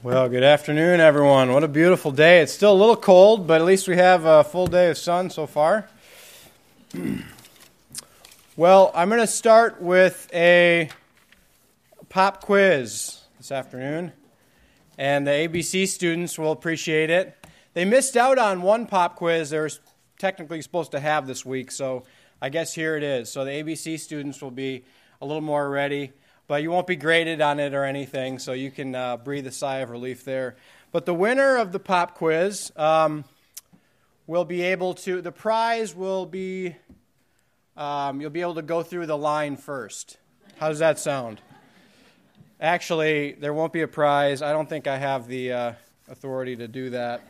Well, good afternoon, everyone. What a beautiful day. It's still a little cold, but at least we have a full day of sun so far. Well, I'm going to start with a pop quiz this afternoon, and the ABC students will appreciate it. They missed out on one pop quiz they were technically supposed to have this week, so I guess here it is. So the ABC students will be a little more ready. But you won't be graded on it or anything, so you can breathe a sigh of relief there. But the winner of the pop quiz will be able to, the prize will be, you'll be able to go through the line first. How does that sound? Actually, there won't be a prize. I don't think I have the authority to do that.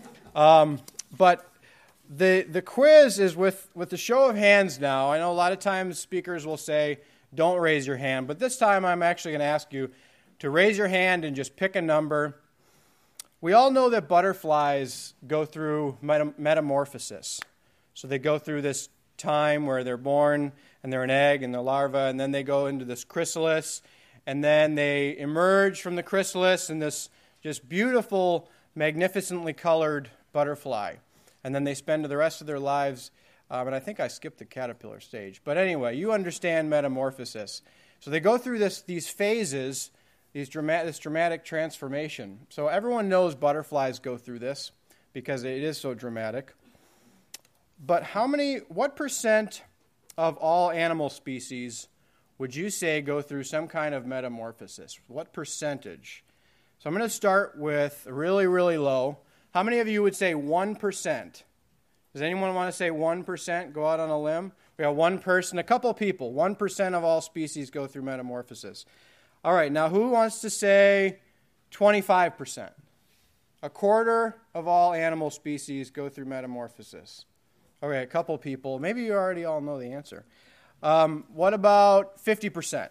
But the quiz is with the show of hands now. I know a lot of times speakers will say, don't raise your hand, but this time I'm actually going to ask you to raise your hand and just pick a number. We all know that butterflies go through metamorphosis. So they go through this time where they're born and they're an egg and they're larva, and then they go into this chrysalis, and then they emerge from the chrysalis in this just beautiful, magnificently colored butterfly. And then they spend the rest of their lives and I think I skipped the caterpillar stage. But anyway, you understand metamorphosis. So they go through these phases, this dramatic transformation. So everyone knows butterflies go through this because it is so dramatic. But what percent of all animal species would you say go through some kind of metamorphosis? What percentage? So I'm going to start with really, really low. How many of you would say 1%? Does anyone want to say 1%? Go out on a limb. We have one person, a couple people. 1% of all species go through metamorphosis. All right, now who wants to say 25%? A quarter of all animal species go through metamorphosis. Okay, a couple people. Maybe you already all know the answer. What about 50%?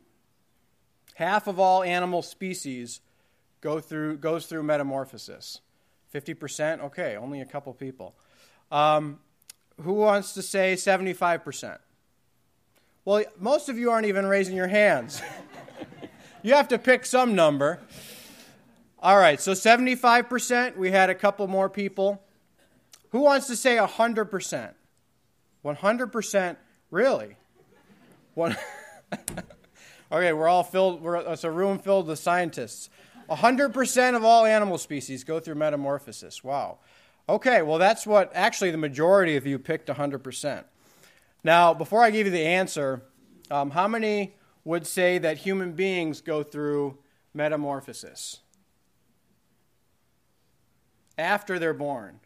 Half of all animal species goes through metamorphosis. 50%? Okay, only a couple people. Who wants to say 75%? Well, most of you aren't even raising your hands. You have to pick some number. All right, so 75%. We had a couple more people. Who wants to say 100%? 100%? Really? Okay, we're all filled. It's a room filled with scientists. 100% of all animal species go through metamorphosis. Wow. Okay, well, that's what actually the majority of you picked 100%. Now, before I give you the answer, how many would say that human beings go through metamorphosis after they're born?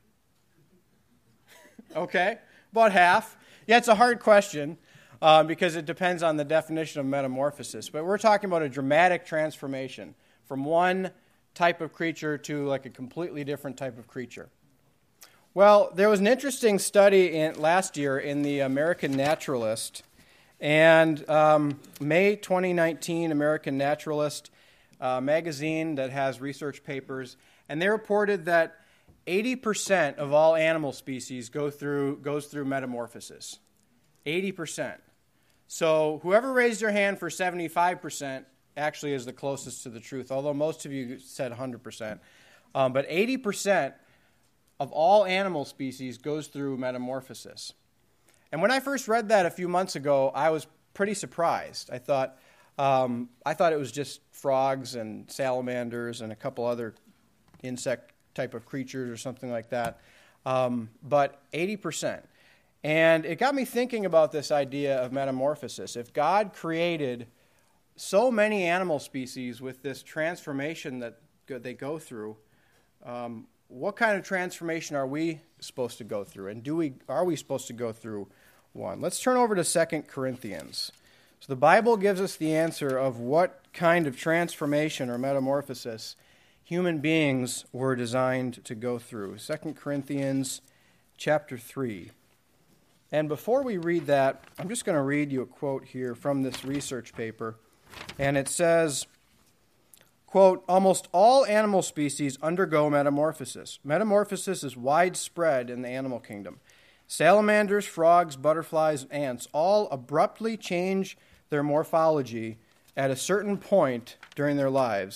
Okay, about half. Yeah, it's a hard question because it depends on the definition of metamorphosis. But we're talking about a dramatic transformation from one type of creature to like a completely different type of creature. Well, there was an interesting study last year in the American Naturalist, and May 2019 American Naturalist magazine that has research papers, and they reported that 80% of all animal species goes through metamorphosis. 80%. So whoever raised their hand for 75% actually is the closest to the truth, although most of you said 100%. But 80% of all animal species goes through metamorphosis. And when I first read that a few months ago, I was pretty surprised. I thought it was just frogs and salamanders and a couple other insect type of creatures or something like that. But 80%. And it got me thinking about this idea of metamorphosis. If God created so many animal species with this transformation that they go through, what kind of transformation are we supposed to go through? And are we supposed to go through one? Let's turn over to 2 Corinthians. So the Bible gives us the answer of what kind of transformation or metamorphosis human beings were designed to go through. 2 Corinthians chapter 3. And before we read that, I'm just going to read you a quote here from this research paper. And it says, quote, almost all animal species undergo metamorphosis. Metamorphosis is widespread in the animal kingdom. Salamanders, frogs, butterflies, and ants all abruptly change their morphology at a certain point during their lives.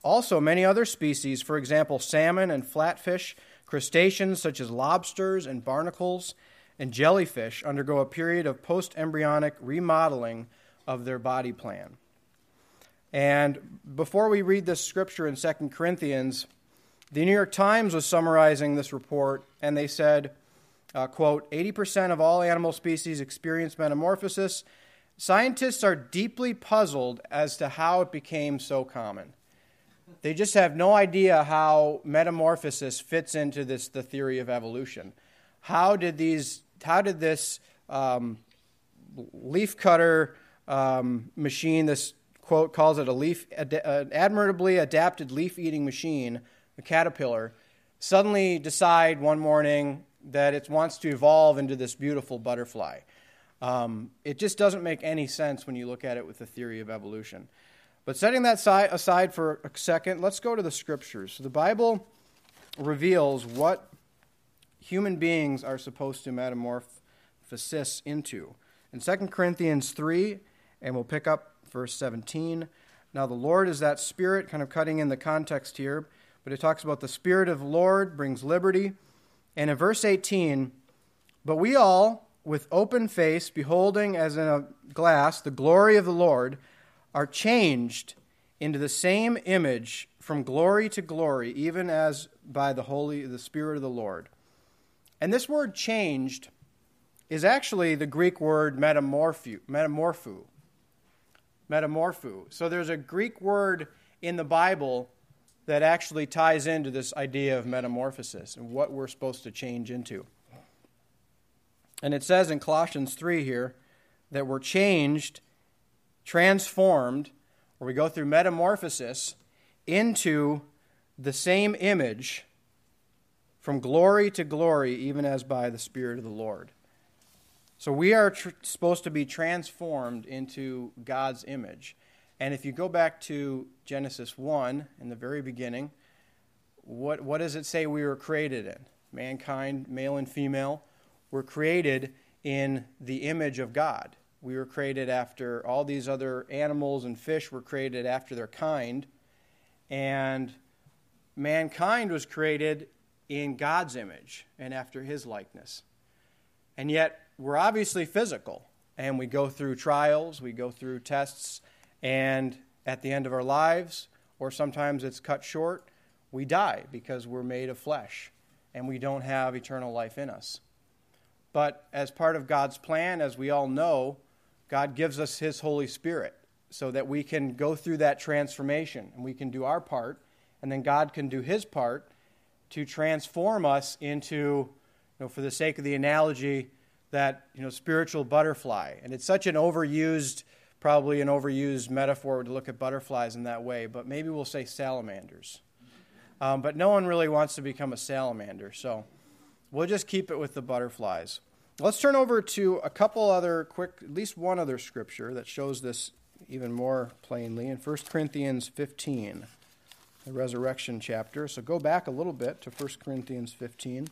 Also, many other species, for example, salmon and flatfish, crustaceans such as lobsters and barnacles, and jellyfish undergo a period of post-embryonic remodeling of their body plan. And before we read this scripture in 2 Corinthians, the New York Times was summarizing this report, and they said, quote, 80% of all animal species experience metamorphosis. Scientists are deeply puzzled as to how it became so common. They just have no idea how metamorphosis fits into the theory of evolution. How did this leaf cutter machine, this quote calls it an admirably adapted leaf-eating machine, a caterpillar, suddenly decide one morning that it wants to evolve into this beautiful butterfly? It just doesn't make any sense when you look at it with the theory of evolution. But setting that aside for a second, let's go to the scriptures. So the Bible reveals what human beings are supposed to metamorphosis into. In 2 Corinthians 3, and we'll pick up verse 17. Now the Lord is that Spirit, kind of cutting in the context here, but it talks about the Spirit of the Lord brings liberty. And in verse 18, but we all, with open face, beholding as in a glass the glory of the Lord, are changed into the same image from glory to glory, even as by the Spirit of the Lord. And this word changed is actually the Greek word metamorpho. So there's a Greek word in the Bible that actually ties into this idea of metamorphosis and what we're supposed to change into. And it says in Colossians 3 here that we're changed, transformed, or we go through metamorphosis into the same image from glory to glory, even as by the Spirit of the Lord. So we are supposed to be transformed into God's image. And if you go back to Genesis 1, in the very beginning, what does it say we were created in? Mankind, male and female, were created in the image of God. We were created after all these other animals and fish were created after their kind. And mankind was created in God's image and after His likeness. And yet, we're obviously physical. And we go through trials, we go through tests, and at the end of our lives, or sometimes it's cut short, we die because we're made of flesh and we don't have eternal life in us. But as part of God's plan, as we all know, God gives us His Holy Spirit so that we can go through that transformation and we can do our part, and then God can do His part to transform us into, for the sake of the analogy, that spiritual butterfly. And it's such probably an overused metaphor to look at butterflies in that way, but maybe we'll say salamanders. But no one really wants to become a salamander, so we'll just keep it with the butterflies. Let's turn over to a couple other at least one other scripture that shows this even more plainly in 1 Corinthians 15, the resurrection chapter. So go back a little bit to 1 Corinthians 15.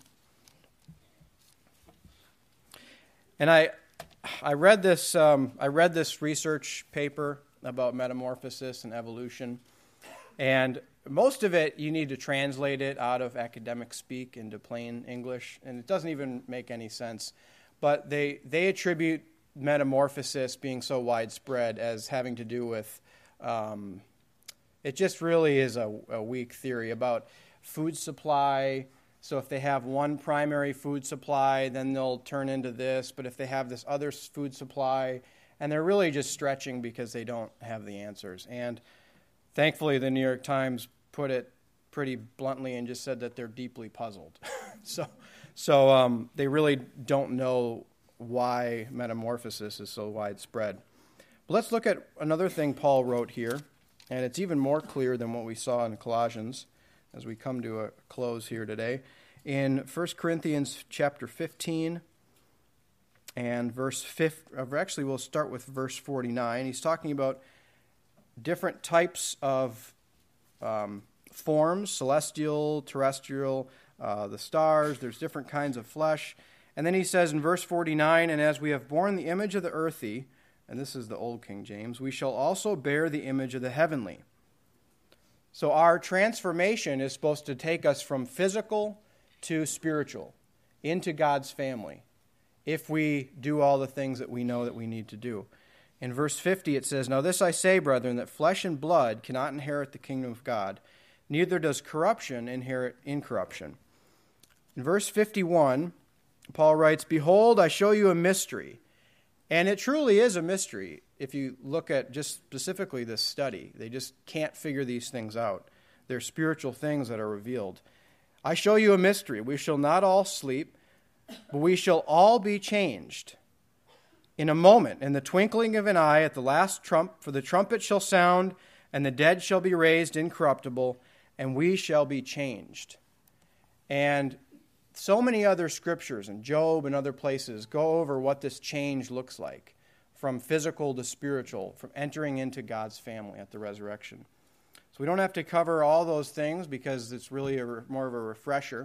And I read this research paper about metamorphosis and evolution, and most of it you need to translate it out of academic speak into plain English, and it doesn't even make any sense. But they attribute metamorphosis being so widespread as having to do with it just really is a weak theory about food supply. So if they have one primary food supply, then they'll turn into this. But if they have this other food supply, and they're really just stretching because they don't have the answers. And thankfully, the New York Times put it pretty bluntly and just said that they're deeply puzzled. So they really don't know why metamorphosis is so widespread. But let's look at another thing Paul wrote here, and it's even more clear than what we saw in Colossians as we come to a close here today. In 1 Corinthians chapter 15 and verse 5, actually we'll start with verse 49. He's talking about different types of forms, celestial, terrestrial, the stars. There's different kinds of flesh. And then he says in verse 49, and as we have borne the image of the earthy, and this is the Old King James, we shall also bear the image of the heavenly. So our transformation is supposed to take us from physical to spiritual, into God's family, if we do all the things that we know that we need to do. In verse 50 it says, "Now this I say, brethren, that flesh and blood cannot inherit the kingdom of God, neither does corruption inherit incorruption." In verse 51, Paul writes, "Behold, I show you a mystery." And it truly is a mystery if you look at just specifically this study. They just can't figure these things out. They're spiritual things that are revealed. "I show you a mystery. We shall not all sleep, but we shall all be changed. In a moment, in the twinkling of an eye, at the last trump, for the trumpet shall sound, and the dead shall be raised incorruptible, and we shall be changed." And so many other scriptures, in Job and other places, go over what this change looks like, from physical to spiritual, from entering into God's family at the resurrection. So we don't have to cover all those things because it's really more of a refresher.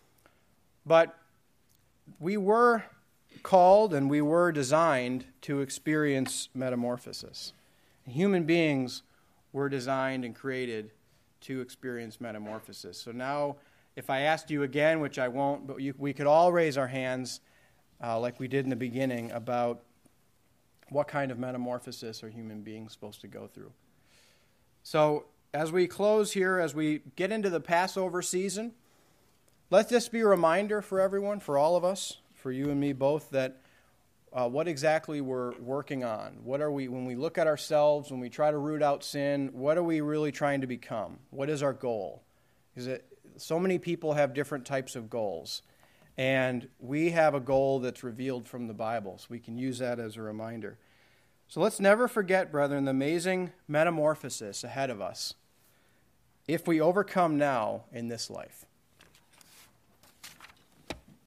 But we were called and we were designed to experience metamorphosis. Human beings were designed and created to experience metamorphosis. So now, if I asked you again, which I won't, but we could all raise our hands like we did in the beginning about what kind of metamorphosis are human beings supposed to go through. So as we close here, as we get into the Passover season, let this be a reminder for everyone, for all of us, for you and me both, that what exactly we're working on. What are we, when we look at ourselves, when we try to root out sin, what are we really trying to become? What is our goal? So many people have different types of goals, and we have a goal that's revealed from the Bible, so we can use that as a reminder. So let's never forget, brethren, the amazing metamorphosis ahead of us if we overcome now in this life.